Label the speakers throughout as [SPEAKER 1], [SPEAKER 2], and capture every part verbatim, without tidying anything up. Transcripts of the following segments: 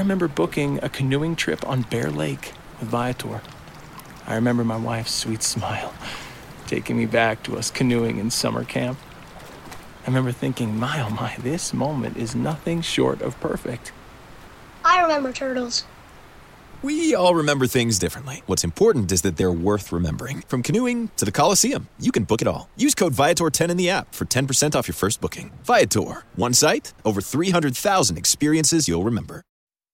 [SPEAKER 1] remember booking a canoeing trip on Bear Lake with Viator. I remember my wife's sweet smile, taking me back to us canoeing in summer camp. I remember thinking, my oh my, this moment is nothing short of perfect.
[SPEAKER 2] I remember turtles.
[SPEAKER 3] We all remember things differently. What's important is that they're worth remembering. From canoeing to the Coliseum, you can book it all. Use code Viator ten in the app for ten percent off your first booking. Viator. One site, over three hundred thousand experiences you'll remember.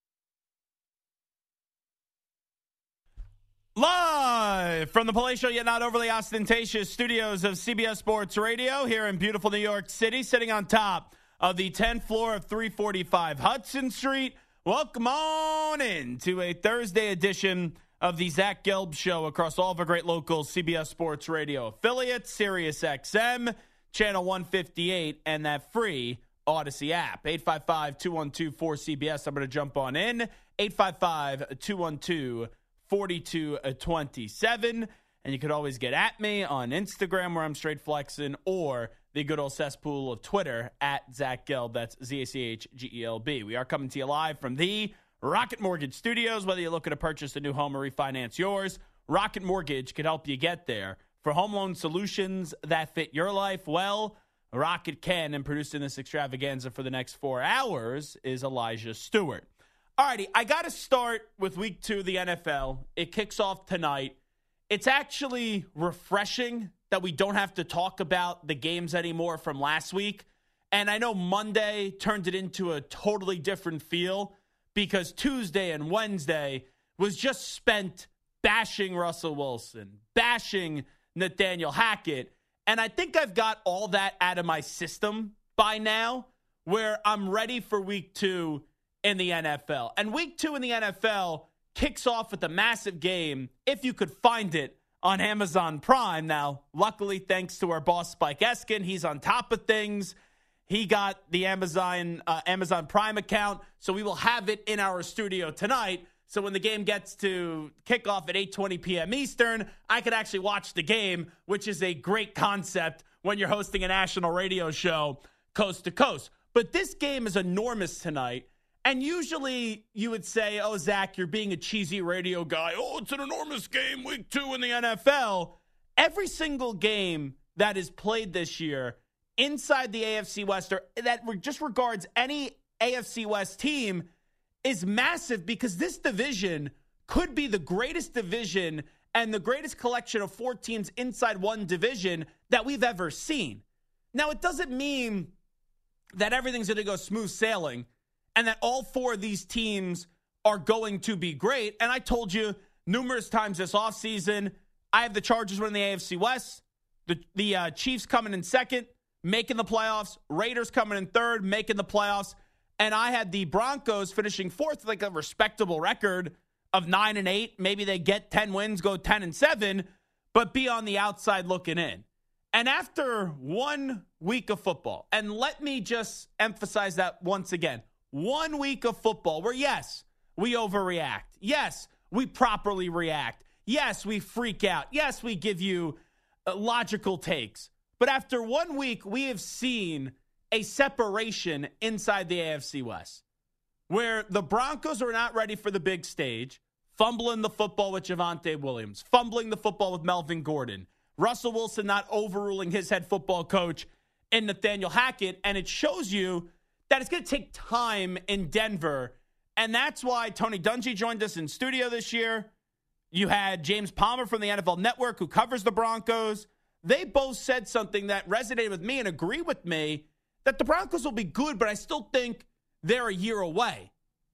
[SPEAKER 4] Live from the palatial yet not overly ostentatious studios of C B S Sports Radio here in beautiful New York City, sitting on top of the tenth floor of three forty-five Hudson Street. Welcome on in to a Thursday edition of the Zach Gelb Show across all of our great local C B S Sports Radio affiliates, Sirius X M, Channel one fifty-eight, and that free Odyssey app. eight five five, two one two, four C B S. I'm going to jump on in. eight five five, two one two, four two two seven. And you could always get at me on Instagram where I'm straight flexing, or the good old cesspool of Twitter at Zach Gelb. That's Z A C H G E L B. We are coming to you live from the Rocket Mortgage Studios. Whether you're looking to purchase a new home or refinance yours, Rocket Mortgage can help you get there. For home loan solutions that fit your life well, Rocket can. And producing this extravaganza for the next four hours is Elijah Stewart. All righty, I got to start with week two of the N F L. It kicks off tonight. It's actually refreshing that we don't have to talk about the games anymore from last week. And I know Monday turned it into a totally different feel because Tuesday and Wednesday was just spent bashing Russell Wilson, bashing Nathaniel Hackett. And I think I've got all that out of my system by now, where I'm ready for week two in the N F L. And week two in the N F L kicks off with a massive game, if you could find it, on Amazon Prime. Now, luckily, thanks to our boss, Spike Eskin, he's on top of things. He got the Amazon uh, Amazon Prime account, so we will have it in our studio tonight. So when the game gets to kickoff at eight twenty p.m. Eastern, I could actually watch the game, which is a great concept when you're hosting a national radio show coast to coast. But this game is enormous tonight. And usually you would say, oh, Zach, you're being a cheesy radio guy. Oh, it's an enormous game, week two in the N F L. Every single game that is played this year inside the A F C West, or that just regards any A F C West team, is massive because this division could be the greatest division and the greatest collection of four teams inside one division that we've ever seen. Now, it doesn't mean that everything's going to go smooth sailing and that all four of these teams are going to be great. And I told you numerous times this offseason, I have the Chargers winning the A F C West, the, the uh, Chiefs coming in second, making the playoffs, Raiders coming in third, making the playoffs, and I had the Broncos finishing fourth, like a respectable record of nine and eight. Maybe they get ten wins, go ten and seven, but be on the outside looking in. And after one week of football, and let me just emphasize that once again, one week of football where, yes, we overreact. Yes, we properly react. Yes, we freak out. Yes, we give you uh, logical takes. But after one week, we have seen a separation inside the A F C West where the Broncos are not ready for the big stage, fumbling the football with Javonte Williams, fumbling the football with Melvin Gordon, Russell Wilson not overruling his head football coach in Nathaniel Hackett. And it shows you that it's going to take time in Denver. And that's why Tony Dungy joined us in studio this year. You had James Palmer from the N F L Network who covers the Broncos. They both said something that resonated with me and agree with me, that the Broncos will be good, but I still think they're a year away.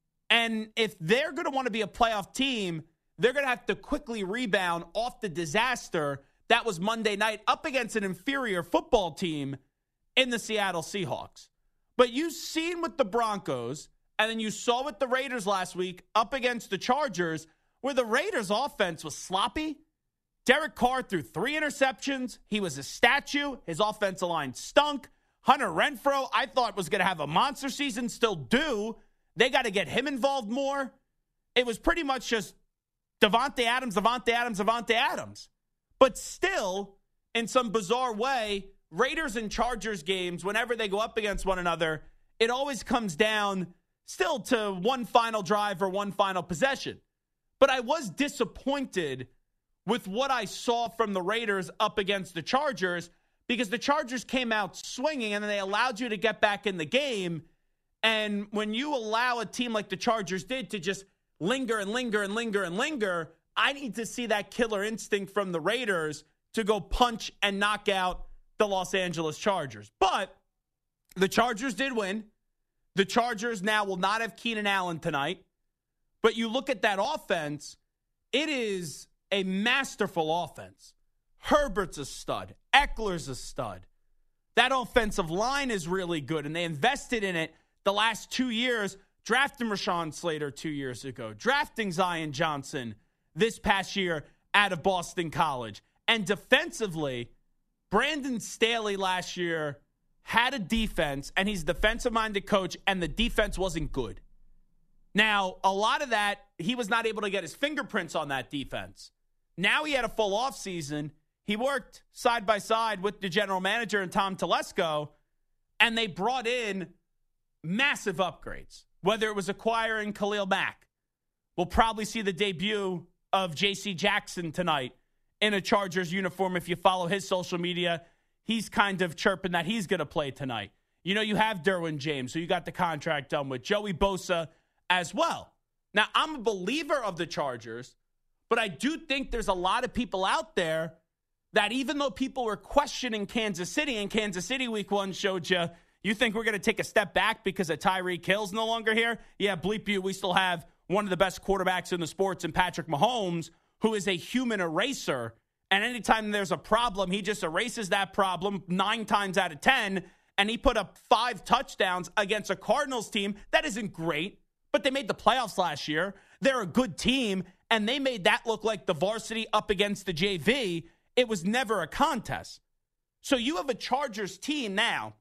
[SPEAKER 4] And if they're going to want to be a playoff team, they're going to have to quickly rebound off the disaster that was Monday night up against an inferior football team in the Seattle Seahawks. But you've seen with the Broncos, and then you saw with the Raiders last week up against the Chargers, where the Raiders' offense was sloppy. Derek Carr threw three interceptions. He was a statue. His offensive line stunk. Hunter Renfrow, I thought, was going to have a monster season, still do. They got to get him involved more. It was pretty much just Davante Adams, Davante Adams, Davante Adams. But still, in some bizarre way, Raiders and Chargers games, whenever they go up against one another, it always comes down still to one final drive or one final possession. But I was disappointed with what I saw from the Raiders up against the Chargers, because the Chargers came out swinging and then they allowed you to get back in the game. And when you allow a team like the Chargers did to just linger and linger and linger and linger, I need to see that killer instinct from the Raiders to go punch and knock out the Los Angeles Chargers. But the Chargers did win. The Chargers now will not have Keenan Allen tonight. But you look at that offense, it is a masterful offense. Herbert's a stud. Eckler's a stud. That offensive line is really good, and they invested in it the last two years, drafting Rashawn Slater two years ago, drafting Zion Johnson this past year out of Boston College. And defensively, Brandon Staley last year had a defense, and he's a defensive-minded coach, and the defense wasn't good. Now, a lot of that, he was not able to get his fingerprints on that defense. Now he had a full offseason. He worked side by side with the general manager and Tom Telesco, and they brought in massive upgrades, whether it was acquiring Khalil Mack. We'll probably see the debut of J C Jackson tonight in a Chargers uniform. If you follow his social media, he's kind of chirping that he's going to play tonight. You know, you have Derwin James, who you got the contract done with, Joey Bosa as well. Now, I'm a believer of the Chargers, but I do think there's a lot of people out there that even though people were questioning Kansas City, and Kansas City week one showed you, you think we're going to take a step back because of Tyreek Hill's no longer here? Yeah, bleep you, we still have one of the best quarterbacks in the sports in Patrick Mahomes, who is a human eraser. And anytime there's a problem, he just erases that problem nine times out of ten, and he put up five touchdowns against a Cardinals team that isn't great, but they made the playoffs last year. They're a good team, and they made that look like the varsity up against the J V. It was never a contest. So you have a Chargers team now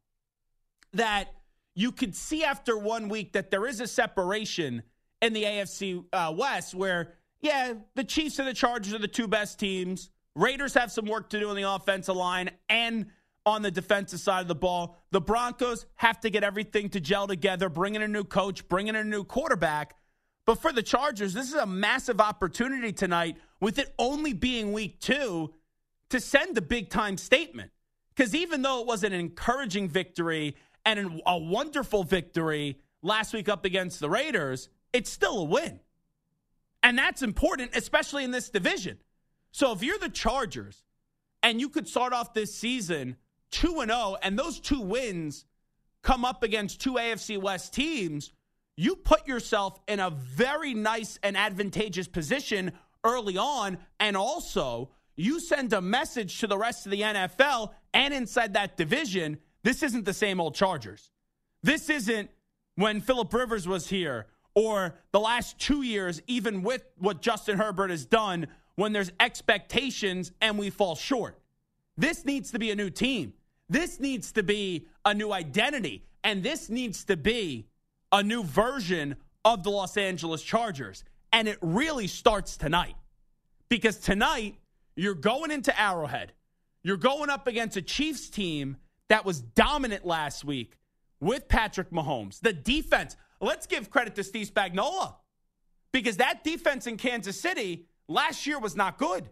[SPEAKER 4] that you could see after one week that there is a separation in the A F C uh, West where, yeah, the Chiefs and the Chargers are the two best teams. Raiders have some work to do on the offensive line and on the defensive side of the ball. The Broncos have to get everything to gel together, bring in a new coach, bring in a new quarterback. But for the Chargers, this is a massive opportunity tonight, with it only being week two, to send a big-time statement. Because even though it was an encouraging victory and a wonderful victory last week up against the Raiders, it's still a win. And that's important, especially in this division. So if you're the Chargers and you could start off this season two and oh, and those two wins come up against two A F C West teams, you put yourself in a very nice and advantageous position early on, and also you send a message to the rest of the N F L and inside that division, this isn't the same old Chargers. This isn't when Phillip Rivers was here, or the last two years, even with what Justin Herbert has done, when there's expectations and we fall short. This needs to be a new team. This needs to be a new identity. And this needs to be a new version of the Los Angeles Chargers. And it really starts tonight. Because tonight, you're going into Arrowhead. You're going up against a Chiefs team that was dominant last week with Patrick Mahomes. The defense, let's give credit to Steve Spagnuolo, because that defense in Kansas City last year was not good.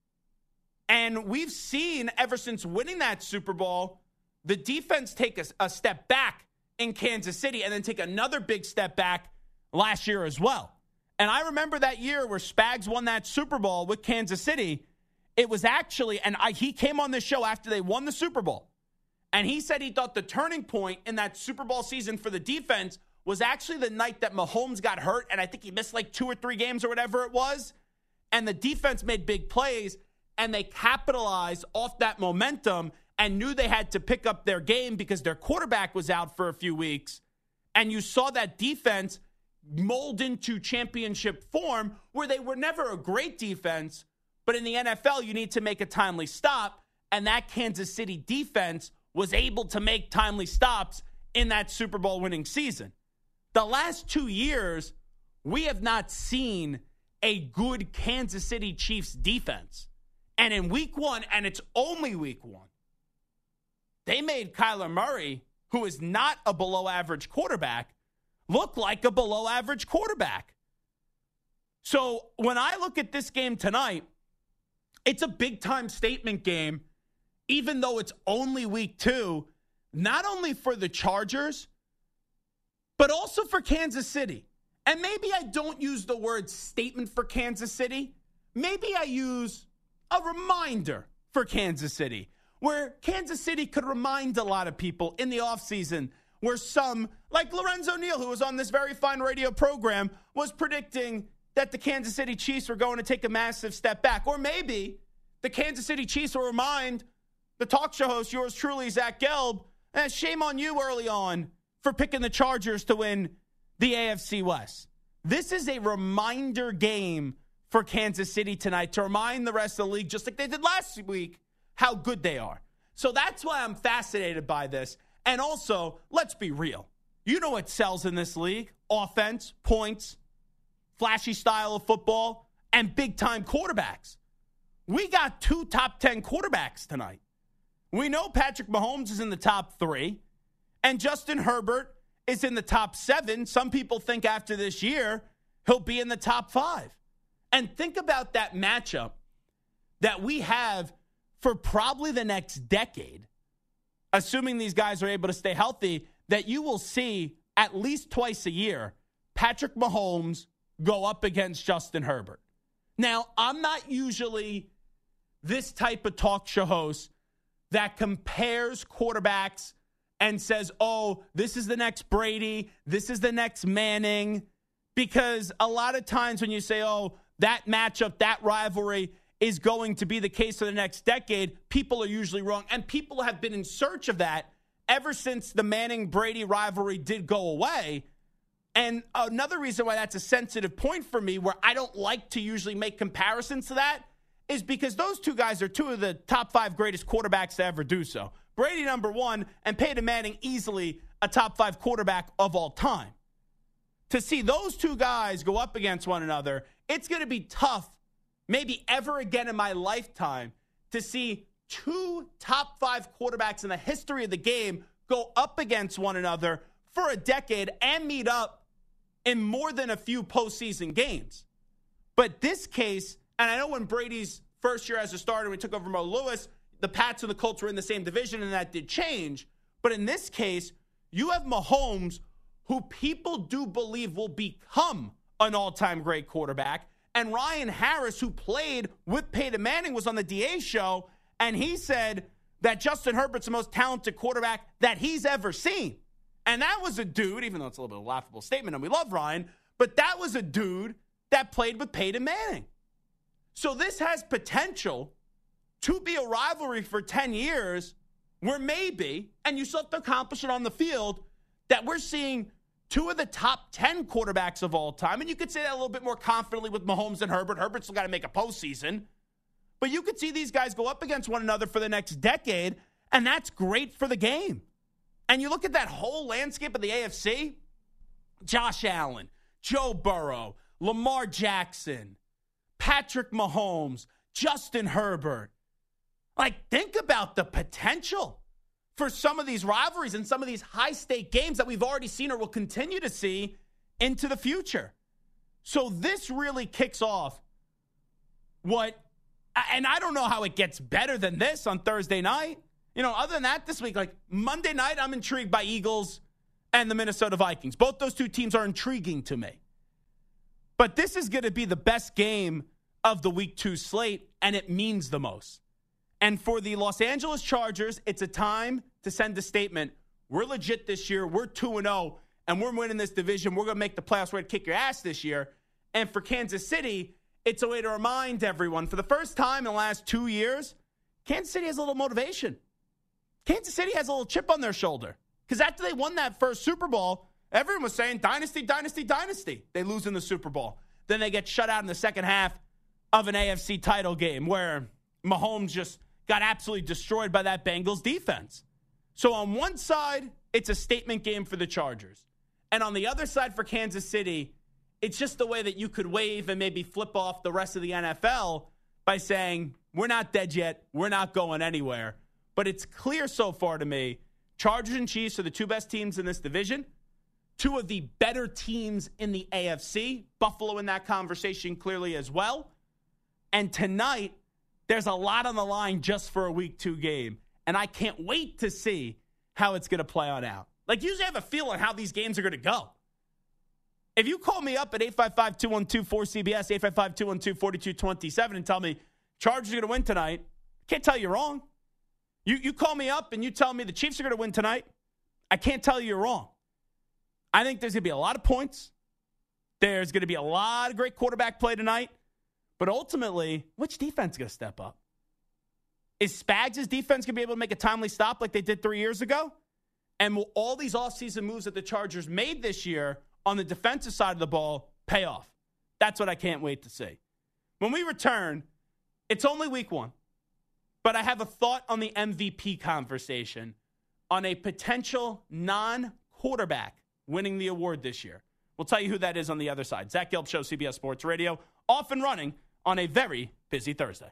[SPEAKER 4] And we've seen ever since winning that Super Bowl, the defense take a, a step back in Kansas City and then take another big step back last year as well. And I remember that year where Spags won that Super Bowl with Kansas City. It was actually, and I, he came on this show after they won the Super Bowl, and he said he thought the turning point in that Super Bowl season for the defense was actually the night that Mahomes got hurt, and I think he missed like two or three games or whatever it was, and the defense made big plays, and they capitalized off that momentum and knew they had to pick up their game because their quarterback was out for a few weeks, and you saw that defense mold into championship form where they were never a great defense, but in the N F L, you need to make a timely stop, and that Kansas City defense was able to make timely stops in that Super Bowl winning season. The last two years, we have not seen a good Kansas City Chiefs defense. And in week one, and it's only week one, they made Kyler Murray, who is not a below-average quarterback, look like a below average quarterback. So when I look at this game tonight, it's a big time statement game, even though it's only week two, not only for the Chargers, but also for Kansas City. And maybe I don't use the word statement for Kansas City. Maybe I use a reminder for Kansas City, where Kansas City could remind a lot of people in the offseason where some, like Lorenzo Neal, who was on this very fine radio program, was predicting that the Kansas City Chiefs were going to take a massive step back. Or maybe the Kansas City Chiefs will remind the talk show host, yours truly, Zach Gelb, eh, shame on you early on for picking the Chargers to win the A F C West. This is a reminder game for Kansas City tonight to remind the rest of the league, just like they did last week, how good they are. So that's why I'm fascinated by this. And also, let's be real. You know what sells in this league? Offense, points, flashy style of football, and big-time quarterbacks. We got two top ten quarterbacks tonight. We know Patrick Mahomes is in the top three, and Justin Herbert is in the top seven. Some people think after this year, he'll be in the top five. And think about that matchup that we have for probably the next decade, assuming these guys are able to stay healthy, that you will see at least twice a year Patrick Mahomes go up against Justin Herbert. Now, I'm not usually this type of talk show host that compares quarterbacks and says, oh, this is the next Brady, this is the next Manning, because a lot of times when you say, oh, that matchup, that rivalry is going to be the case for the next decade, people are usually wrong. And people have been in search of that ever since the Manning-Brady rivalry did go away. And another reason why that's a sensitive point for me, where I don't like to usually make comparisons to that, is because those two guys are two of the top five greatest quarterbacks to ever do so. Brady, number one, and Peyton Manning, easily a top five quarterback of all time. To see those two guys go up against one another, it's going to be tough, maybe ever again in my lifetime, to see two top five quarterbacks in the history of the game go up against one another for a decade and meet up in more than a few postseason games. But this case, and I know when Brady's first year as a starter, we took over Mo Lewis, the Pats and the Colts were in the same division, and that did change. But in this case, you have Mahomes, who people do believe will become an all-time great quarterback, and Ryan Harris, who played with Peyton Manning, was on the D A show, and he said that Justin Herbert's the most talented quarterback that he's ever seen. And that was a dude, even though it's a little bit of a laughable statement, and we love Ryan, but that was a dude that played with Peyton Manning. So this has potential to be a rivalry for ten years where maybe, and you still have to accomplish it on the field, that we're seeing two of the top ten quarterbacks of all time. And you could say that a little bit more confidently with Mahomes and Herbert. Herbert's still got to make a postseason. But you could see these guys go up against one another for the next decade, and that's great for the game. And you look at that whole landscape of the A F C, Josh Allen, Joe Burrow, Lamar Jackson, Patrick Mahomes, Justin Herbert. Like, think about the potential for some of these rivalries and some of these high-stake games that we've already seen or will continue to see into the future. So this really kicks off what, and I don't know how it gets better than this on Thursday night. You know, other than that, this week, like Monday night, I'm intrigued by Eagles and the Minnesota Vikings. Both those two teams are intriguing to me. But this is going to be the best game of the week two slate, and it means the most. And for the Los Angeles Chargers, it's a time to send a statement. We're legit this year. We're two and oh, and we're winning this division. We're going to make the playoffs. We're going to kick your ass this year. And for Kansas City, it's a way to remind everyone, for the first time in the last two years, Kansas City has a little motivation. Kansas City has a little chip on their shoulder. Because after they won that first Super Bowl, everyone was saying, dynasty, dynasty, dynasty. They lose in the Super Bowl. Then they get shut out in the second half of an A F C title game where Mahomes just got absolutely destroyed by that Bengals defense. So on one side, it's a statement game for the Chargers. And on the other side for Kansas City, it's just the way that you could wave and maybe flip off the rest of the N F L by saying, we're not dead yet. We're not going anywhere. But it's clear so far to me, Chargers and Chiefs are the two best teams in this division. two of the better teams in the A F C. Buffalo in that conversation clearly as well. And tonight, there's a lot on the line just for a week two game. And I can't wait to see how it's going to play on out. Like, you usually have a feel on how these games are going to go. If you call me up at eight five five, two one two, four C B S, eight five five, two one two, four two two seven and tell me Chargers are going to win tonight, I can't tell you you're wrong. You, you call me up and you tell me the Chiefs are going to win tonight, I can't tell you you're wrong. I think there's going to be a lot of points. There's going to be a lot of great quarterback play tonight. But ultimately, which defense is going to step up? Is Spags' defense going to be able to make a timely stop like they did three years ago? And will all these offseason moves that the Chargers made this year on the defensive side of the ball pay off? That's what I can't wait to see. When we return, it's only week one, but I have a thought on the M V P conversation on a potential non-quarterback winning the award this year. We'll tell you who that is on the other side. Zach Gelb Show, C B S Sports Radio, off and running on a very busy Thursday.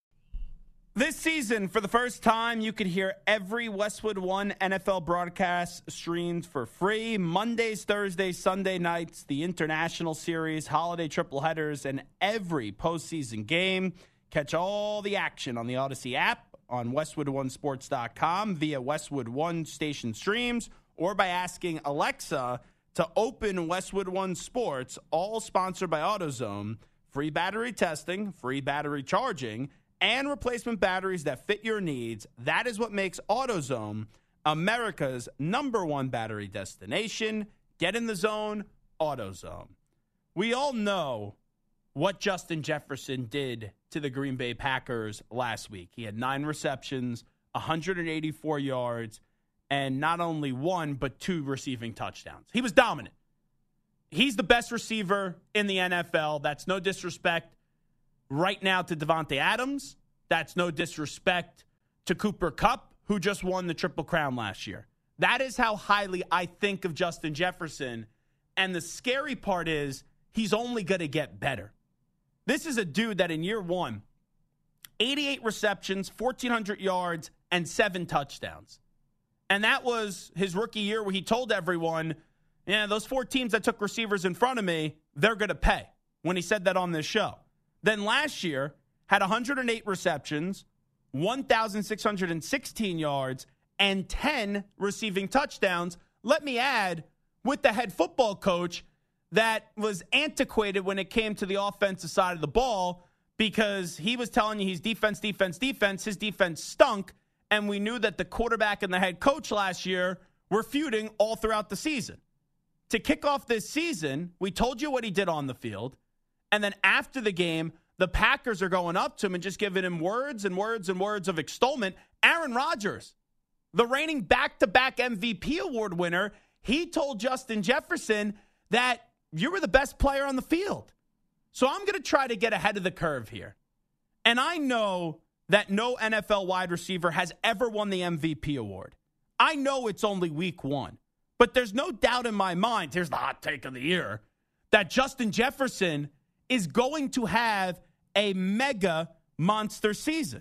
[SPEAKER 4] This season, for the first time, you could hear every Westwood One N F L broadcast streamed for free. Mondays, Thursdays, Sunday nights, the International Series, holiday triple headers, and every postseason game. Catch all the action on the Odyssey app, on westwood one sports dot com, via Westwood One station streams, or by asking Alexa to open Westwood One Sports, all sponsored by AutoZone. Free battery testing, free battery charging, and replacement batteries that fit your needs. That is what makes AutoZone America's number one battery destination. Get in the zone, AutoZone. We all know what Justin Jefferson did to the Green Bay Packers last week. He had nine receptions, one hundred eighty-four yards, and not only one, but two receiving touchdowns. He was dominant. He's the best receiver in the N F L. That's no disrespect right now to Devontae Adams. That's no disrespect to Cooper Kupp, who just won the Triple Crown last year. That is how highly I think of Justin Jefferson. And the scary part is he's only going to get better. This is a dude that in year one, eighty-eight receptions, fourteen hundred yards, and seven touchdowns. And that was his rookie year where he told everyone, yeah, those four teams that took receivers in front of me, they're going to pay, when he said that on this show. Then last year, had one hundred eight receptions, one thousand six hundred sixteen yards, and ten receiving touchdowns. Let me add, with the head football coach that was antiquated when it came to the offensive side of the ball, because he was telling you he's defense, defense, defense. His defense stunk, and we knew that the quarterback and the head coach last year were feuding all throughout the season. To kick off this season, we told you what he did on the field, and then after the game, the Packers are going up to him and just giving him words and words and words of extolment. Aaron Rodgers, the reigning back-to-back M V P award winner, he told Justin Jefferson that you were the best player on the field. So I'm going to try to get ahead of the curve here. And I know that no N F L wide receiver has ever won the M V P award. I know it's only week one. But there's no doubt in my mind, here's the hot take of the year, that Justin Jefferson is going to have a mega monster season.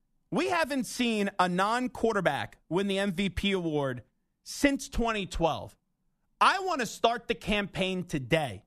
[SPEAKER 4] We haven't seen a non-quarterback win the M V P award since twenty twelve. I want to start the campaign today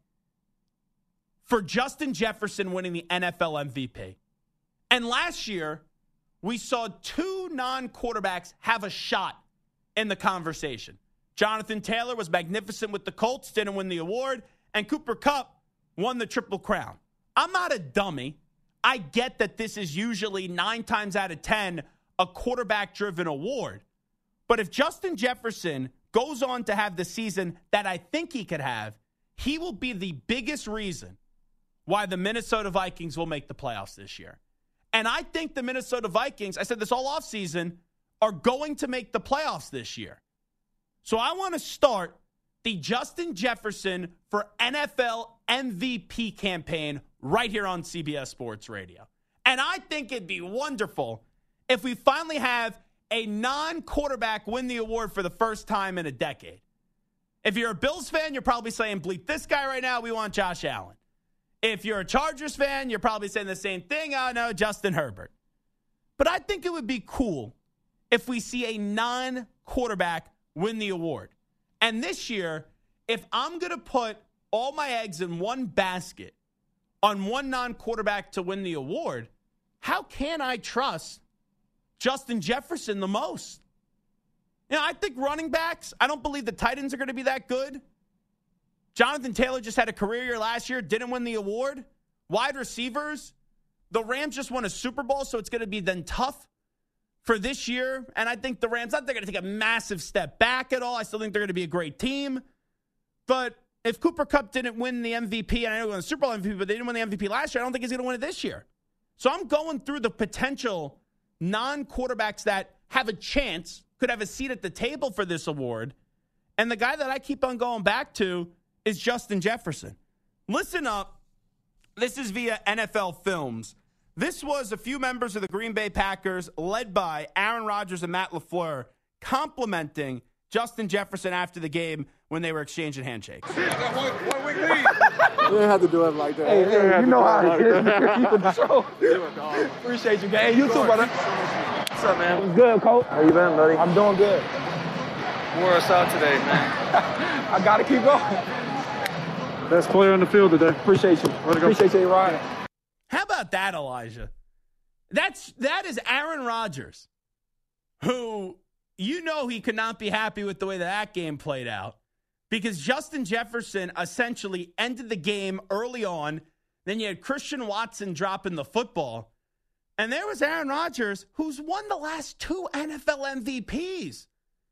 [SPEAKER 4] for Justin Jefferson winning the N F L M V P. And last year, we saw two non-quarterbacks have a shot in the conversation. Jonathan Taylor was magnificent with the Colts, didn't win the award, and Cooper Kupp won the Triple Crown. I'm not a dummy. I get that this is usually nine times out of ten a quarterback-driven award. But if Justin Jefferson goes on to have the season that I think he could have, he will be the biggest reason why the Minnesota Vikings will make the playoffs this year. And I think the Minnesota Vikings, I said this all offseason, are going to make the playoffs this year. So I want to start the Justin Jefferson for N F L M V P campaign right here on C B S Sports Radio. And I think it'd be wonderful if we finally have a non-quarterback win the award for the first time in a decade. If you're a Bills fan, you're probably saying, bleep this guy right now, we want Josh Allen. If you're a Chargers fan, you're probably saying the same thing, oh no, Justin Herbert. But I think it would be cool if we see a non-quarterback win the award. And this year, if I'm going to put all my eggs in one basket on one non-quarterback to win the award, how can I trust Justin Jefferson the most? You know, I think running backs, I don't believe the Titans are going to be that good. Jonathan Taylor just had a career year last year, didn't win the award. Wide receivers, the Rams just won a Super Bowl, so it's going to be then tough for this year. And I think the Rams, not they're going to take a massive step back at all. I still think they're going to be a great team. But if Cooper Kupp didn't win the M V P, and I know he won the Super Bowl M V P, but they didn't win the M V P last year, I don't think he's going to win it this year. So I'm going through the potential non-quarterbacks that have a chance, could have a seat at the table for this award. And the guy that I keep on going back to is Justin Jefferson. Listen up. This is via N F L Films. This was a few members of the Green Bay Packers, led by Aaron Rodgers and Matt LaFleur, complimenting Justin Jefferson after the game when they were exchanging handshakes.
[SPEAKER 5] You didn't have to do it like that. Hey, hey, you know how it is. Keep the show. Appreciate you, guys. Hey, you too, brother. What's up, man? What's good, Coach? How you been, buddy? I'm doing good. Wore us out today, man. I got to keep going. Best player on the field today. Appreciate you. Appreciate you, Ryan.
[SPEAKER 4] How about that, Elijah? That's that is Aaron Rodgers, who you know he could not be happy with the way that, that game played out, because Justin Jefferson essentially ended the game early on. Then you had Christian Watson dropping the football. And there was Aaron Rodgers, who's won the last two N F L M V Ps.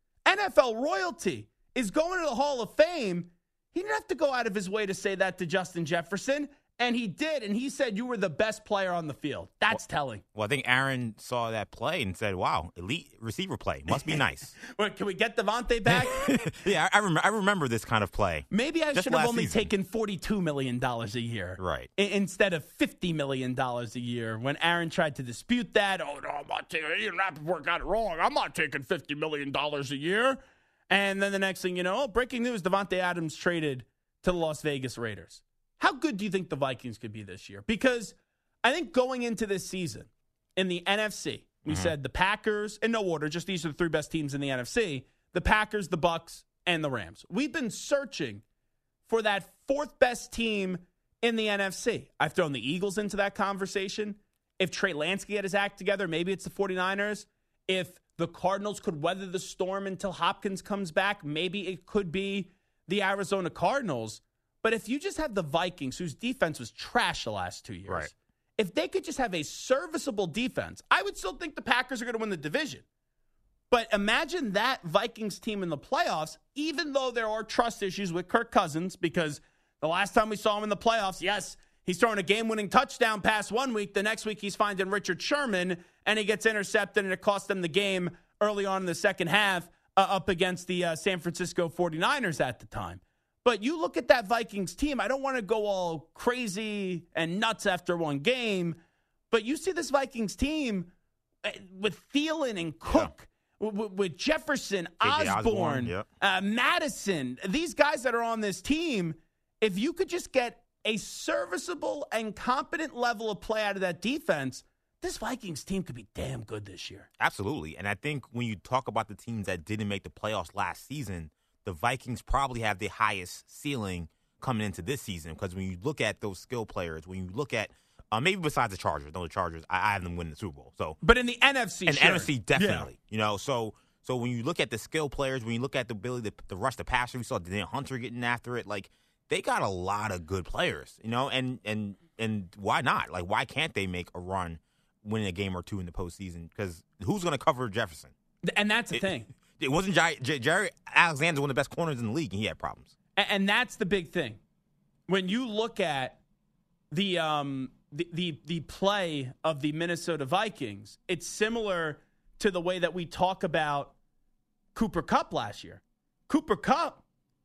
[SPEAKER 4] N F L royalty is going to the Hall of Fame. He didn't have to go out of his way to say that to Justin Jefferson. And he did, and he said you were the best player on the field. That's
[SPEAKER 6] well,
[SPEAKER 4] telling.
[SPEAKER 6] Well, I think Aaron saw that play and said, wow, elite receiver play. Must be nice.
[SPEAKER 4] Wait, can we get Devontae back?
[SPEAKER 6] yeah, I, I, rem- I remember this kind of play.
[SPEAKER 4] Maybe I should have only
[SPEAKER 6] season.
[SPEAKER 4] taken forty-two million dollars a year.
[SPEAKER 6] Right.
[SPEAKER 4] I- instead of fifty million dollars a year. When Aaron tried to dispute that, oh, no, I'm not taking it. Ian Rappaport got it wrong. I'm not taking fifty million dollars a year. And then the next thing you know, breaking news, Devontae Adams traded to the Las Vegas Raiders. How good do you think the Vikings could be this year? Because I think going into this season in the N F C, we mm-hmm. said the Packers, in no order, just these are the three best teams in the N F C, the Packers, the Bucks, and the Rams. We've been searching for that fourth best team in the N F C. I've thrown the Eagles into that conversation. If Trey Lance can get his act together, maybe it's the 49ers. If the Cardinals could weather the storm until Hopkins comes back, maybe it could be the Arizona Cardinals. But if you just have the Vikings, whose defense was trash the last two years,
[SPEAKER 6] right.
[SPEAKER 4] if they could just have a serviceable defense, I would still think the Packers are going to win the division. But imagine that Vikings team in the playoffs, even though there are trust issues with Kirk Cousins, because the last time we saw him in the playoffs, yes, he's throwing a game-winning touchdown pass one week. The next week he's finding Richard Sherman, and he gets intercepted, and it cost them the game early on in the second half uh, up against the uh, San Francisco 49ers at the time. But you look at that Vikings team, I don't want to go all crazy and nuts after one game, but you see this Vikings team with Thielen and Cook, yeah. with, with Jefferson, Osborne, Osborne yep. uh, Madison, these guys that are on this team, if you could just get a serviceable and competent level of play out of that defense, this Vikings team could be damn good this year.
[SPEAKER 6] Absolutely. And I think when you talk about the teams that didn't make the playoffs last season, the Vikings probably have the highest ceiling coming into this season, because when you look at those skill players, when you look at uh, maybe besides the Chargers, no, the Chargers, I, I have them winning the Super Bowl. So,
[SPEAKER 4] but in the N F C,
[SPEAKER 6] in
[SPEAKER 4] sure.
[SPEAKER 6] N F C definitely,
[SPEAKER 4] yeah.
[SPEAKER 6] you know. So, so when you look at the skill players, when you look at the ability to, to rush the passer, we saw Daniel Hunter getting after it. Like, they got a lot of good players, you know. And and and why not? Like, why can't they make a run, winning a game or two in the postseason? Because who's going to cover Jefferson?
[SPEAKER 4] And that's the
[SPEAKER 6] it,
[SPEAKER 4] thing.
[SPEAKER 6] It wasn't J- J- Jerry Alexander, one of the best corners in the league, and he had problems.
[SPEAKER 4] And, and that's the big thing. When you look at the, um, the the the play of the Minnesota Vikings, it's similar to the way that we talk about Cooper Kupp last year. Cooper Kupp,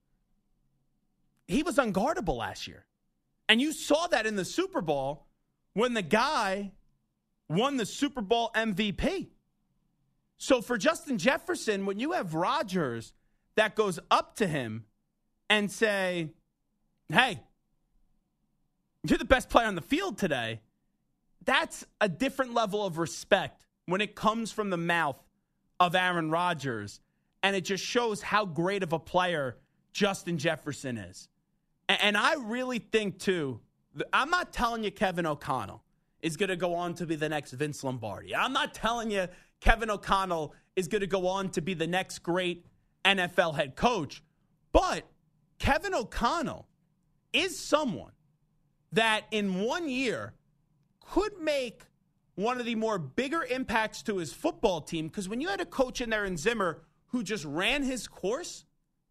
[SPEAKER 4] he was unguardable last year. And you saw that in the Super Bowl when the guy won the Super Bowl M V P. So for Justin Jefferson, when you have Rodgers that goes up to him and say, hey, you're the best player on the field today, that's a different level of respect when it comes from the mouth of Aaron Rodgers. And it just shows how great of a player Justin Jefferson is. And I really think, too, I'm not telling you Kevin O'Connell is going to go on to be the next Vince Lombardi. I'm not telling you Kevin O'Connell is going to go on to be the next great N F L head coach. But Kevin O'Connell is someone that in one year could make one of the more bigger impacts to his football team. Because when you had a coach in there in Zimmer who just ran his course,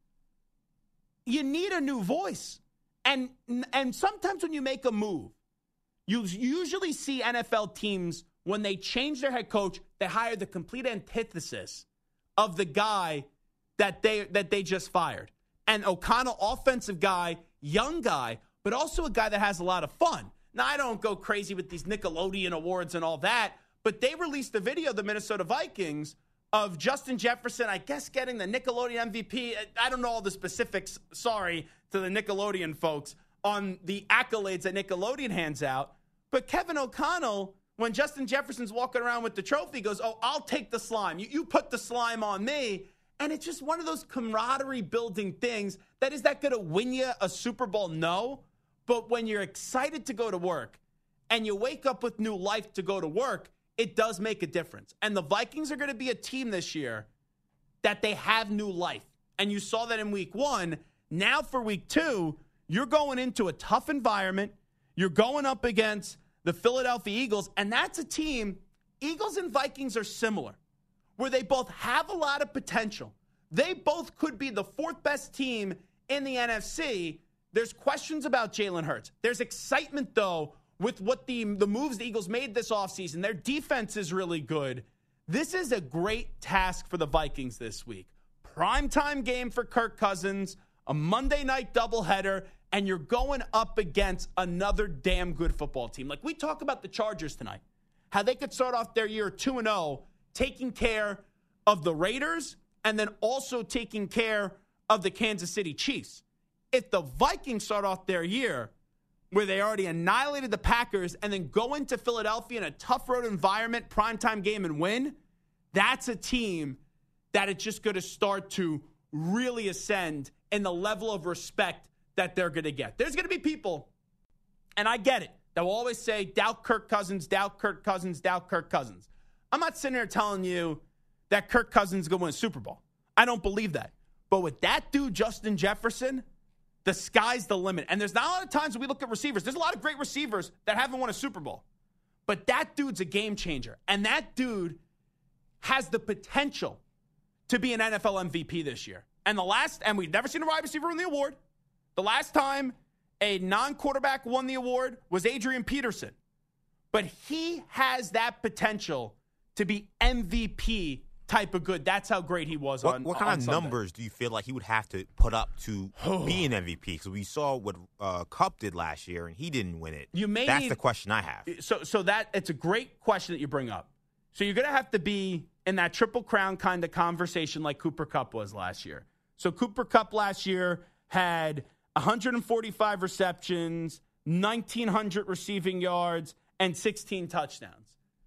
[SPEAKER 4] you need a new voice. And and sometimes when you make a move, you usually see N F L teams, when they change their head coach, they hire the complete antithesis of the guy that they that they just fired. And O'Connell, offensive guy, young guy, but also a guy that has a lot of fun. Now, I don't go crazy with these Nickelodeon awards and all that, but they released a video, the Minnesota Vikings, of Justin Jefferson, I guess, getting the Nickelodeon M V P. I don't know all the specifics, sorry, to the Nickelodeon folks, on the accolades that Nickelodeon hands out. But Kevin O'Connell, when Justin Jefferson's walking around with the trophy, goes, oh, I'll take the slime. You, you put the slime on me. And it's just one of those camaraderie-building things that is that going to win you a Super Bowl? No. But when you're excited to go to work and you wake up with new life to go to work, it does make a difference. And the Vikings are going to be a team this year that they have new life. And you saw that in week one. Now for week two, you're going into a tough environment. You're going up against the Philadelphia Eagles. And that's a team, Eagles and Vikings are similar, where they both have a lot of potential. They both could be the fourth best team in the N F C. There's questions about Jalen Hurts. There's excitement, though, with what the, the moves the Eagles made this offseason. Their defense is really good. This is a great task for the Vikings this week. Primetime game for Kirk Cousins, a Monday night doubleheader, and you're going up against another damn good football team. Like we talk about the Chargers tonight, how they could start off their year two and oh, taking care of the Raiders and then also taking care of the Kansas City Chiefs. If the Vikings start off their year where they already annihilated the Packers and then go into Philadelphia in a tough road environment, primetime game, and win, that's a team that it's just going to start to really ascend in the level of respect that they're going to get. There's going to be people, and I get it, that will always say, doubt Kirk Cousins, doubt Kirk Cousins, doubt Kirk Cousins. I'm not sitting here telling you that Kirk Cousins is going to win a Super Bowl. I don't believe that. But with that dude, Justin Jefferson, the sky's the limit. And there's not a lot of times when we look at receivers. There's a lot of great receivers that haven't won a Super Bowl. But that dude's a game changer. And that dude has the potential to be an N F L M V P this year. And the last, and we've never seen a wide receiver win the award. The last time a non-quarterback won the award was Adrian Peterson. But he has that potential to be M V P type of good. That's how great he was
[SPEAKER 6] what,
[SPEAKER 4] on
[SPEAKER 6] What kind
[SPEAKER 4] on
[SPEAKER 6] of
[SPEAKER 4] Sunday.
[SPEAKER 6] numbers do you feel like he would have to put up to be an M V P? Because we saw what uh, Kupp did last year, and he didn't win it.
[SPEAKER 4] You may
[SPEAKER 6] That's
[SPEAKER 4] need,
[SPEAKER 6] the question I have.
[SPEAKER 4] So, so that it's a great question that you bring up. So you're going to have to be in that Triple Crown kind of conversation like Cooper Kupp was last year. So Cooper Kupp last year had one hundred forty-five receptions, nineteen hundred receiving yards, and sixteen touchdowns.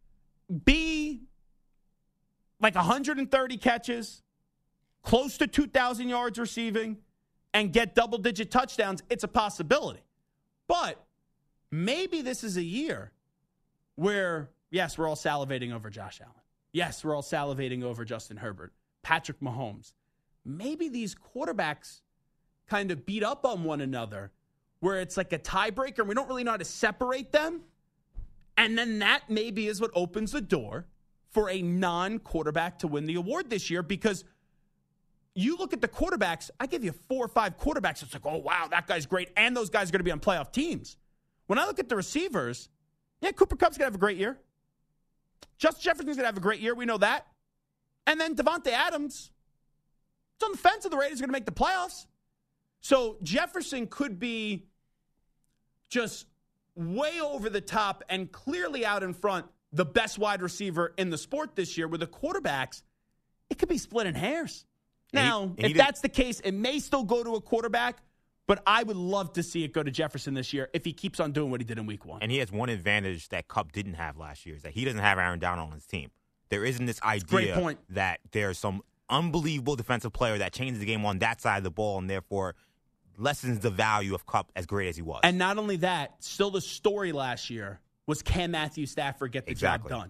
[SPEAKER 4] Be like one hundred thirty catches, close to two thousand yards receiving, and get double-digit touchdowns. It's a possibility. But maybe this is a year where, yes, we're all salivating over Josh Allen. Yes, we're all salivating over Justin Herbert, Patrick Mahomes. Maybe these quarterbacks kind of beat up on one another where it's like a tiebreaker and we don't really know how to separate them. And then that maybe is what opens the door for a non-quarterback to win the award this year, because you look at the quarterbacks, I give you four or five quarterbacks, it's like, oh, wow, that guy's great, and those guys are going to be on playoff teams. When I look at the receivers, yeah, Cooper Kupp's going to have a great year. Justin Jefferson's going to have a great year, we know that. And then Devontae Adams, it's on the fence of the Raiders are going to make the playoffs. So Jefferson could be just way over the top and clearly out in front, the best wide receiver in the sport this year. With the quarterbacks, it could be split in hairs. Now,
[SPEAKER 6] he, he
[SPEAKER 4] if that's the case, it may still go to a quarterback, but I would love to see it go to Jefferson this year if he keeps on doing what he did in week one.
[SPEAKER 6] And he has one advantage that Kupp didn't have last year, is that he doesn't have Aaron Donald on his team. There isn't this idea
[SPEAKER 4] Great point.
[SPEAKER 6] that there's some unbelievable defensive player that changes the game on that side of the ball and therefore lessens the value of Kupp as great as he was.
[SPEAKER 4] And not only that, still the story last year was can Matthew Stafford get the
[SPEAKER 6] exactly.
[SPEAKER 4] job done?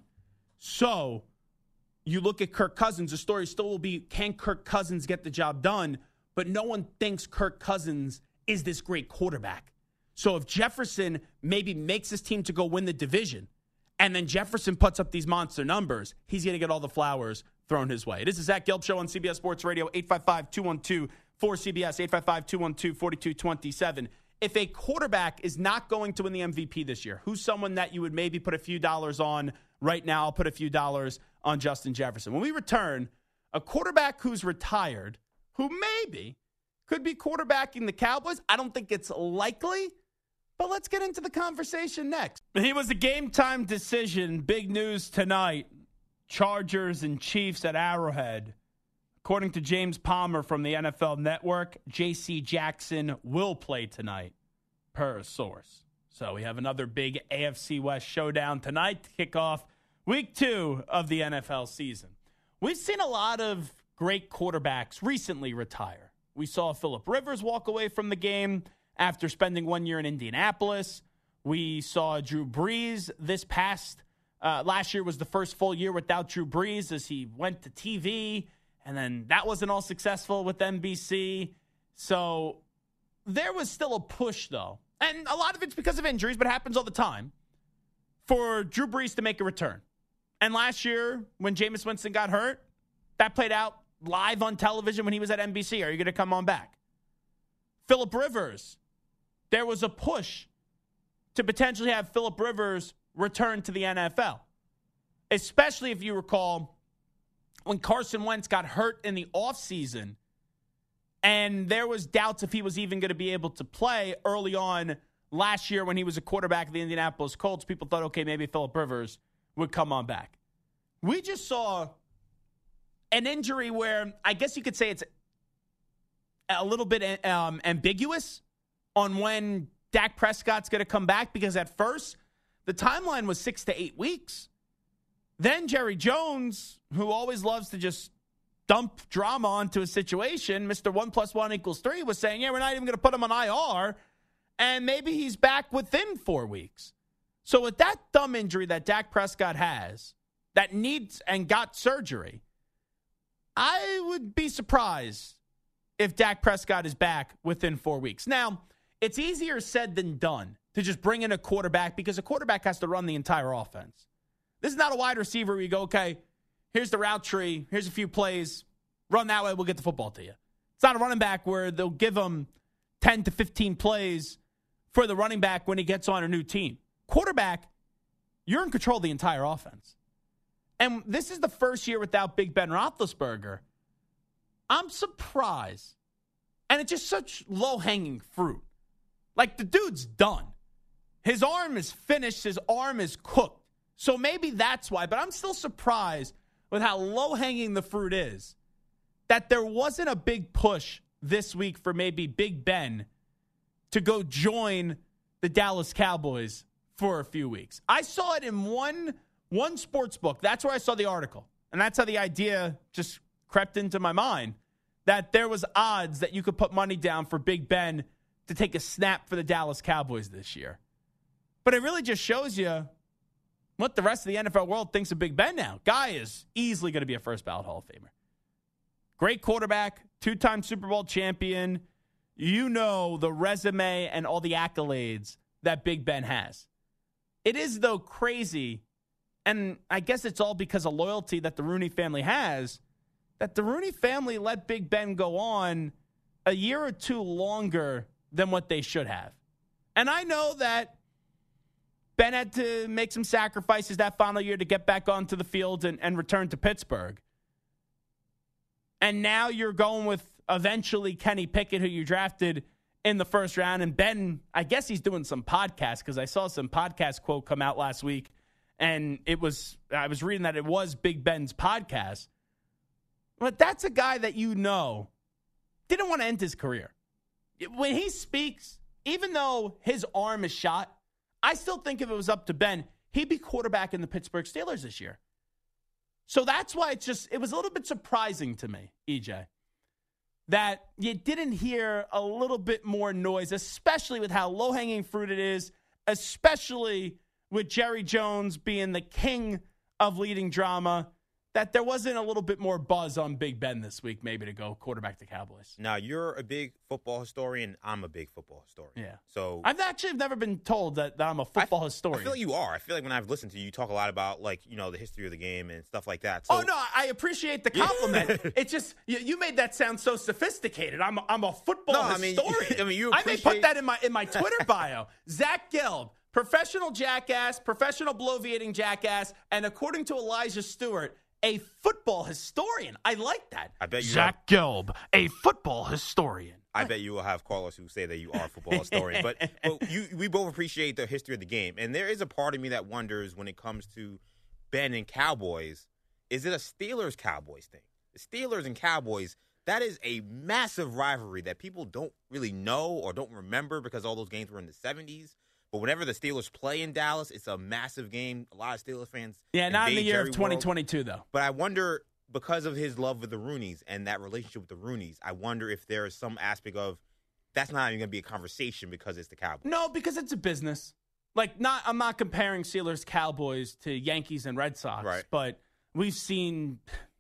[SPEAKER 4] So you look at Kirk Cousins, the story still will be can Kirk Cousins get the job done? But no one thinks Kirk Cousins is this great quarterback. So if Jefferson maybe makes his team to go win the division, and then Jefferson puts up these monster numbers, he's going to get all the flowers thrown his way. It is the Zach Gelb Show on C B S Sports Radio, eight five five, two one two, four C B S, eight five five, two one two, four two two seven. If a quarterback is not going to win the M V P this year, who's someone that you would maybe put a few dollars on right now? I'll put a few dollars on Justin Jefferson. When we return, a quarterback who's retired, who maybe could be quarterbacking the Cowboys. I don't think it's likely, but let's get into the conversation next. He was a game-time decision. Big news tonight. Chargers and Chiefs at Arrowhead. According to James Palmer from the N F L Network, J C Jackson will play tonight, per source. So we have another big A F C West showdown tonight to kick off week two of the N F L season. We've seen a lot of great quarterbacks recently retire. We saw Phillip Rivers walk away from the game after spending one year in Indianapolis. We saw Drew Brees this past, uh, last year was the first full year without Drew Brees as he went to T V, and then that wasn't all successful with N B C. So there was still a push, though, and a lot of it's because of injuries, but it happens all the time, for Drew Brees to make a return. And last year, when Jameis Winston got hurt, that played out live on television when he was at N B C. Are you going to come on back? Phillip Rivers, there was a push to potentially have Phillip Rivers return to the N F L, especially if you recall when Carson Wentz got hurt in the offseason and there was doubts if he was even going to be able to play early on last year when he was a quarterback of the Indianapolis Colts. People thought, okay, maybe Phillip Rivers would come on back. We just saw an injury where I guess you could say it's a little bit um, ambiguous on when Dak Prescott's going to come back, because at first the timeline was six to eight weeks. Then Jerry Jones, who always loves to just dump drama onto a situation, Mister One plus one equals three, was saying, yeah, we're not even going to put him on I R, and maybe he's back within four weeks. So with that thumb injury that Dak Prescott has, that needs and got surgery, I would be surprised if Dak Prescott is back within four weeks. Now, it's easier said than done to just bring in a quarterback, because a quarterback has to run the entire offense. This is not a wide receiver where you go, okay, here's the route tree, here's a few plays, run that way, we'll get the football to you. It's not a running back where they'll give him ten to fifteen plays for the running back when he gets on a new team. Quarterback, you're in control of the entire offense. And this is the first year without Big Ben Roethlisberger. I'm surprised. And it's just such low-hanging fruit. Like, the dude's done. His arm is finished. His arm is cooked. So maybe that's why. But I'm still surprised with how low-hanging the fruit is that there wasn't a big push this week for maybe Big Ben to go join the Dallas Cowboys for a few weeks. I saw it in one, one sports book. That's where I saw the article. And that's how the idea just crept into my mind, that there was odds that you could put money down for Big Ben to take a snap for the Dallas Cowboys this year. But it really just shows you what the rest of the N F L world thinks of Big Ben now. Guy is easily going to be a first ballot Hall of Famer. Great quarterback, two-time Super Bowl champion. You know the resume and all the accolades that Big Ben has. It is, though, crazy, and I guess it's all because of loyalty that the Rooney family has, that the Rooney family let Big Ben go on a year or two longer than what they should have. And I know that Ben had to make some sacrifices that final year to get back onto the field and, and return to Pittsburgh. And now you're going with eventually Kenny Pickett, who you drafted in the first round. And Ben, I guess he's doing some podcasts, because I saw some podcast quote come out last week. And it was, I was reading that it was Big Ben's podcast. But that's a guy that you know didn't want to end his career. When he speaks, even though his arm is shot, I still think if it was up to Ben, he'd be quarterback in the Pittsburgh Steelers this year. So that's why it's just, it was a little bit surprising to me, E J, that you didn't hear a little bit more noise, especially with how low-hanging fruit it is, especially with Jerry Jones being the king of leading drama, that there wasn't a little bit more buzz on Big Ben this week, maybe to go quarterback to Cowboys.
[SPEAKER 6] Now, you're a big football historian. I'm a big football historian.
[SPEAKER 4] Yeah.
[SPEAKER 6] So
[SPEAKER 4] I've actually never been told that, that I'm a football
[SPEAKER 6] I,
[SPEAKER 4] historian.
[SPEAKER 6] I feel like you are. I feel like when I've listened to you, you talk a lot about, like, you know, the history of the game and stuff like that. So,
[SPEAKER 4] oh, no, I appreciate the compliment. It's just, you, you made that sound so sophisticated. I'm a, I'm a football
[SPEAKER 6] no,
[SPEAKER 4] historian.
[SPEAKER 6] I mean, I mean, you
[SPEAKER 4] I may
[SPEAKER 6] appreciate...
[SPEAKER 4] put that in my in my Twitter bio. Zach Gelb, professional jackass, professional bloviating jackass, and according to Elijah Stewart, a football historian. I like that.
[SPEAKER 6] I bet you
[SPEAKER 4] Zach
[SPEAKER 6] have,
[SPEAKER 4] Gelb, a football historian.
[SPEAKER 6] I bet you will have callers who say that you are a football historian. But, but you, we both appreciate the history of the game. And there is a part of me that wonders when it comes to Ben and Cowboys, is it a Steelers-Cowboys thing? The Steelers and Cowboys, that is a massive rivalry that people don't really know or don't remember because all those games were in the seventies. But whenever the Steelers play in Dallas, it's a massive game. A lot of Steelers fans.
[SPEAKER 4] Yeah, not in the year
[SPEAKER 6] Jerry
[SPEAKER 4] of twenty twenty-two,
[SPEAKER 6] World.
[SPEAKER 4] though.
[SPEAKER 6] But I wonder, because of his love with the Rooneys and that relationship with the Rooneys, I wonder if there is some aspect of that's not even going to be a conversation because it's the Cowboys.
[SPEAKER 4] No, because it's a business. Like, not, I'm not comparing Steelers Cowboys to Yankees and Red Sox,
[SPEAKER 6] right.
[SPEAKER 4] But we've seen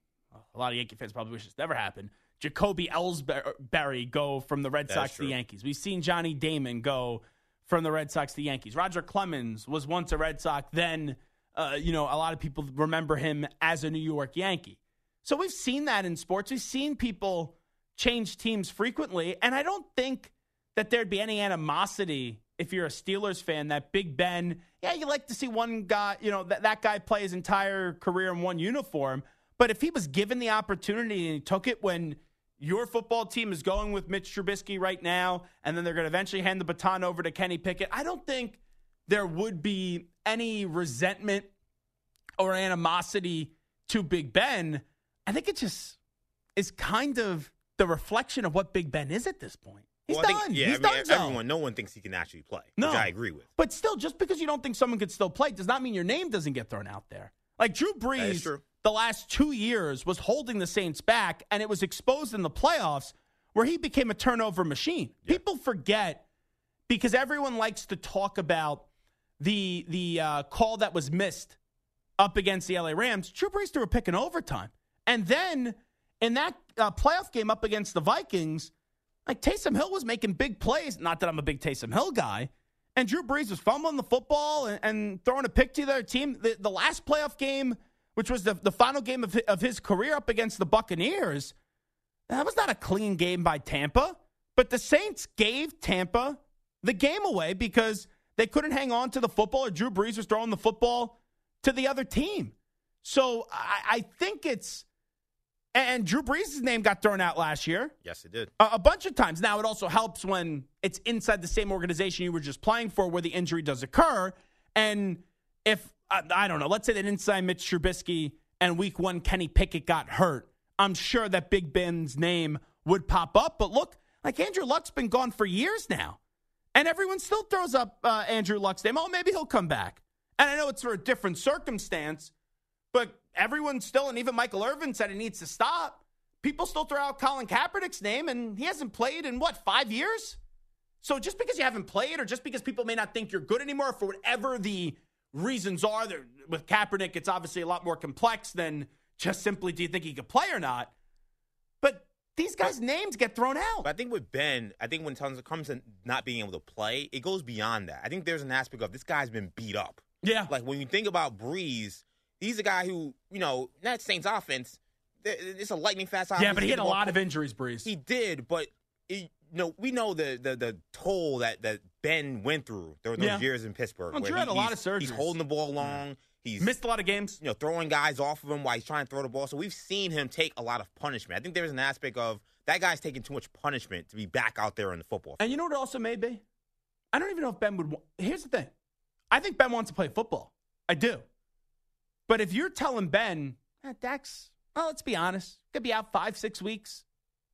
[SPEAKER 4] a lot of Yankee fans probably wish this never happened. Jacoby Ellsbury go from the Red
[SPEAKER 6] That's
[SPEAKER 4] Sox
[SPEAKER 6] true.
[SPEAKER 4] to the Yankees. We've seen Johnny Damon go from the Red Sox to the Yankees. Roger Clemens was once a Red Sox. Then, uh, you know, a lot of people remember him as a New York Yankee. So we've seen that in sports. We've seen people change teams frequently. And I don't think that there'd be any animosity if you're a Steelers fan that Big Ben, yeah, you like to see one guy, you know, that, that guy play his entire career in one uniform. But if he was given the opportunity and he took it when your football team is going with Mitch Trubisky right now, and then they're going to eventually hand the baton over to Kenny Pickett, I don't think there would be any resentment or animosity to Big Ben. I think it just is kind of the reflection of what Big Ben is at this point. He's
[SPEAKER 6] well, I
[SPEAKER 4] done.
[SPEAKER 6] think, yeah,
[SPEAKER 4] He's
[SPEAKER 6] I mean,
[SPEAKER 4] done. So.
[SPEAKER 6] Everyone, no one thinks he can actually play,
[SPEAKER 4] no.
[SPEAKER 6] which I agree with.
[SPEAKER 4] But still, just because you don't think someone could still play does not mean your name doesn't get thrown out there. Like Drew Brees, the last two years was holding the Saints back, and it was exposed in the playoffs where he became a turnover machine. Yeah. People forget because everyone likes to talk about the the uh, call that was missed up against the L A Rams. Drew Brees threw a pick in overtime. And then in that uh, playoff game up against the Vikings, like Taysom Hill was making big plays. Not that I'm a big Taysom Hill guy. And Drew Brees was fumbling the football and, and throwing a pick to their team. The, the last playoff game, which was the, the final game of, of his career up against the Buccaneers, that was not a clean game by Tampa. But the Saints gave Tampa the game away because they couldn't hang on to the football, or Drew Brees was throwing the football to the other team. So I, I think it's – and Drew Brees' name got thrown out last year.
[SPEAKER 6] Yes, it did.
[SPEAKER 4] A, a bunch of times. Now, it also helps when it's inside the same organization you were just playing for where the injury does occur. And if – I, I don't know. Let's say they didn't sign Mitch Trubisky and week one Kenny Pickett got hurt. I'm sure that Big Ben's name would pop up. But look, like Andrew Luck's been gone for years now. And everyone still throws up uh, Andrew Luck's name. Oh, maybe he'll come back. And I know it's for a different circumstance, but everyone still, and even Michael Irvin said it needs to stop. People still throw out Colin Kaepernick's name, and he hasn't played in, what, five years? So just because you haven't played or just because people may not think you're good anymore, for whatever the reasons are, with Kaepernick, it's obviously a lot more complex than just simply do you think he could play or not. But these guys' names get thrown out.
[SPEAKER 6] But I think with Ben, I think when it comes to not being able to play, it goes beyond that. I think there's an aspect of this guy's been beat up.
[SPEAKER 4] Yeah.
[SPEAKER 6] Like when you think about Brees, he's a guy who, you know, that Saints offense, it's a lightning fast offense.
[SPEAKER 4] Yeah, but he had a lot of injuries, Brees.
[SPEAKER 6] He did, but it, you know, we know the the, the toll that, that Ben went through during those
[SPEAKER 4] yeah.
[SPEAKER 6] years in Pittsburgh.
[SPEAKER 4] Well,
[SPEAKER 6] where
[SPEAKER 4] Drew
[SPEAKER 6] he,
[SPEAKER 4] had a lot of surgeries.
[SPEAKER 6] He's holding the ball long. He's
[SPEAKER 4] missed a lot of games.
[SPEAKER 6] You know, throwing guys off of him while he's trying to throw the ball. So we've seen him take a lot of punishment. I think there's an aspect of that guy's taking too much punishment to be back out there in the football field.
[SPEAKER 4] And you know what it also may be? I don't even know if Ben would want. Here's the thing. I think Ben wants to play football. I do. But if you're telling Ben, eh, Dak's, well, let's be honest, could be out five, six weeks.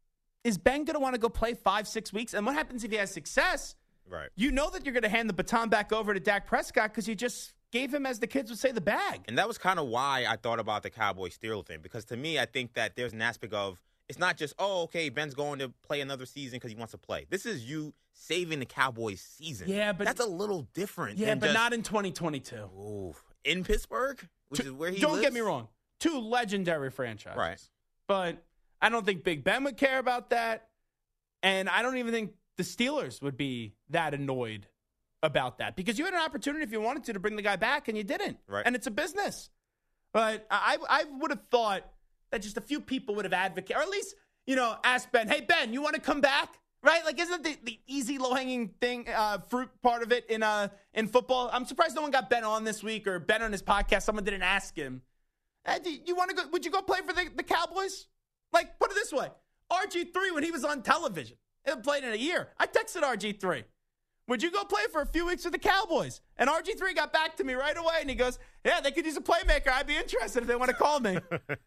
[SPEAKER 4] Is Ben going to want to go play five, six weeks? And what happens if he has success?
[SPEAKER 6] Right.
[SPEAKER 4] You know that you're going to hand the baton back over to Dak Prescott because you just gave him, as the kids would say, the bag.
[SPEAKER 6] And that was kind of why I thought about the Cowboys-Steelers thing, because to me, I think that there's an aspect of, it's not just, oh, okay, Ben's going to play another season because he wants to play. This is you saving the Cowboys' season.
[SPEAKER 4] Yeah, but
[SPEAKER 6] that's a little different.
[SPEAKER 4] Yeah,
[SPEAKER 6] than
[SPEAKER 4] but
[SPEAKER 6] just,
[SPEAKER 4] not in twenty twenty-two.
[SPEAKER 6] Ooh, in Pittsburgh, which
[SPEAKER 4] Two,
[SPEAKER 6] is where he
[SPEAKER 4] Don't
[SPEAKER 6] lives?
[SPEAKER 4] get me wrong. Two legendary franchises.
[SPEAKER 6] Right.
[SPEAKER 4] But I don't think Big Ben would care about that. And I don't even think the Steelers would be that annoyed about that, because you had an opportunity if you wanted to to bring the guy back and you didn't.
[SPEAKER 6] Right.
[SPEAKER 4] And it's a business. But I I would have thought that just a few people would have advocated, or at least, you know, asked Ben, hey, Ben, you want to come back? Right? Like, isn't the, the easy, low-hanging thing, uh, fruit part of it in uh, in football? I'm surprised no one got Ben on this week, or Ben on his podcast. Someone didn't ask him. Hey, do you want to go? Would you go play for the, the Cowboys? Like, put it this way. R G three, when he was on television, he hadn't played in a year. I texted R G three. Would you go play for a few weeks with the Cowboys? And R G three got back to me right away, and he goes, yeah, they could use a playmaker. I'd be interested if they want to call me.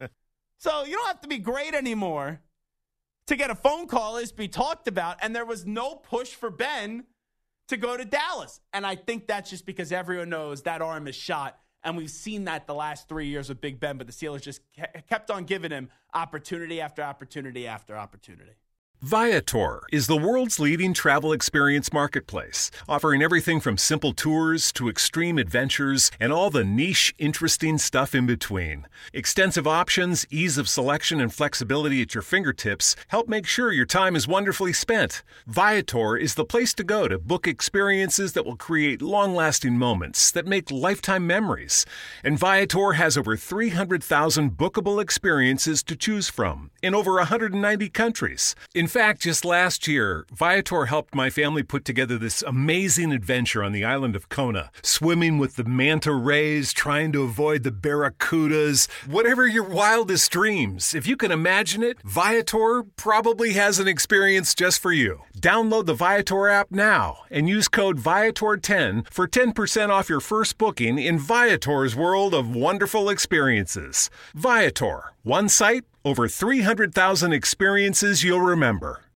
[SPEAKER 4] So you don't have to be great anymore to get a phone call, is be talked about, and there was no push for Ben to go to Dallas. And I think that's just because everyone knows that arm is shot, and we've seen that the last three years with Big Ben, but the Steelers just kept on giving him opportunity after opportunity after opportunity.
[SPEAKER 7] Viator is the world's leading travel experience marketplace, offering everything from simple tours to extreme adventures and all the niche, interesting stuff in between. Extensive options, ease of selection, and flexibility at your fingertips help make sure your time is wonderfully spent. Viator is the place to go to book experiences that will create long-lasting moments that make lifetime memories. And Viator has over three hundred thousand bookable experiences to choose from in over one hundred ninety countries. In fact, just last year, Viator helped my family put together this amazing adventure on the island of Kona, swimming with the manta rays, trying to avoid the barracudas, whatever your wildest dreams. If you can imagine it, Viator probably has an experience just for you. Download the Viator app now and use code Viator ten for ten percent off your first booking in Viator's world of wonderful experiences. Viator, one site, over three hundred thousand experiences you'll remember.